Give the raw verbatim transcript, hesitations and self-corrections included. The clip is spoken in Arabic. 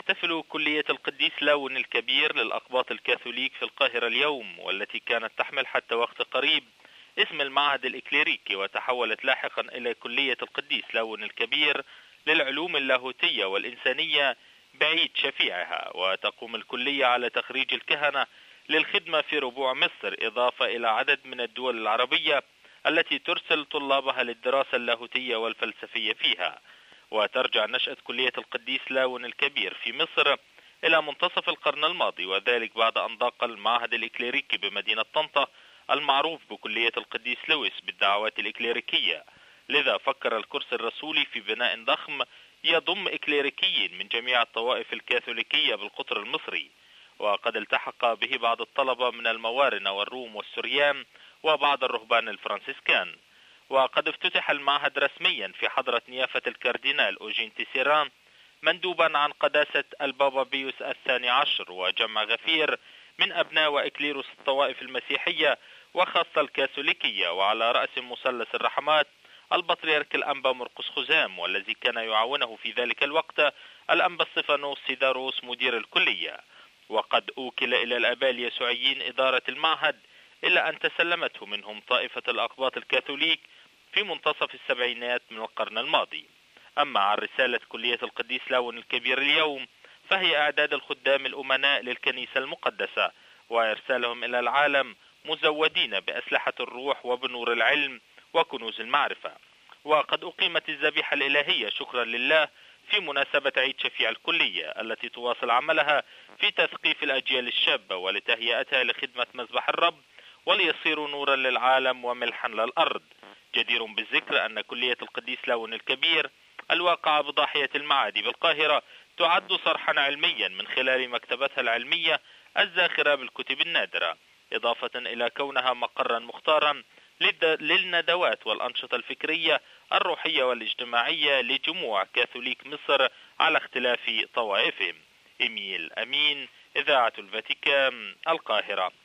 تحتفل كلية القديس لاون الكبير للأقباط الكاثوليك في القاهرة اليوم، والتي كانت تحمل حتى وقت قريب اسم المعهد الإكليريكي، وتحولت لاحقا إلى كلية القديس لاون الكبير للعلوم اللاهوتية والإنسانية بعيد شفيعها. وتقوم الكلية على تخريج الكهنة للخدمة في ربوع مصر، إضافة إلى عدد من الدول العربية التي ترسل طلابها للدراسة اللاهوتية والفلسفية فيها. وترجع نشأة كلية القديس لاون الكبير في مصر إلى منتصف القرن الماضي، وذلك بعد أن ضاق المعهد الإكليريكي بمدينة طنطا المعروف بكلية القديس لويس بالدعوات الإكليريكية. لذا فكر الكرسي الرسولي في بناء ضخم يضم إكليريكيين من جميع الطوائف الكاثوليكية بالقطر المصري، وقد التحق به بعض الطلبة من الموارنة والروم والسريان وبعض الرهبان الفرنسيسكان. وقد افتتح المعهد رسميا في حضرة نيافة الكاردينال أوجين تيسيران مندوبا عن قداسة البابا بيوس الثاني عشر، وجمع غفير من أبناء وإكليروس الطوائف المسيحية وخاصة الكاثوليكية، وعلى رأس مثلث الرحمات البطريرك الأنبا مرقس خزام، والذي كان يعاونه في ذلك الوقت الأنبا استفانوس سيداروس مدير الكلية. وقد أوكل إلى الآباء اليسوعيين إدارة المعهد، إلا أن تسلمته منهم طائفة الأقباط الكاثوليك في منتصف السبعينات من القرن الماضي. أما عن رسالة كلية القديس لاون الكبير اليوم، فهي إعداد الخدام الأمناء للكنيسة المقدسة وإرسالهم إلى العالم مزودين بأسلحة الروح وبنور العلم وكنوز المعرفة. وقد أقيمت الذبيحة الإلهية شكرا لله في مناسبة عيد شفيع الكلية، التي تواصل عملها في تثقيف الأجيال الشابة ولتهيئتها لخدمة مذبح الرب وليصيروا نورا للعالم وملحا للأرض. جدير بالذكر أن كلية القديس لاون الكبير الواقعة بضاحية المعادي بالقاهرة تعد صرحا علميا من خلال مكتبتها العلمية الزاخرة بالكتب النادرة، إضافة إلى كونها مقرا مختارا للندوات والأنشطة الفكرية الروحية والاجتماعية لجموع كاثوليك مصر على اختلاف طوائفهم. إيميل أمين، إذاعة الفاتيكان، القاهرة.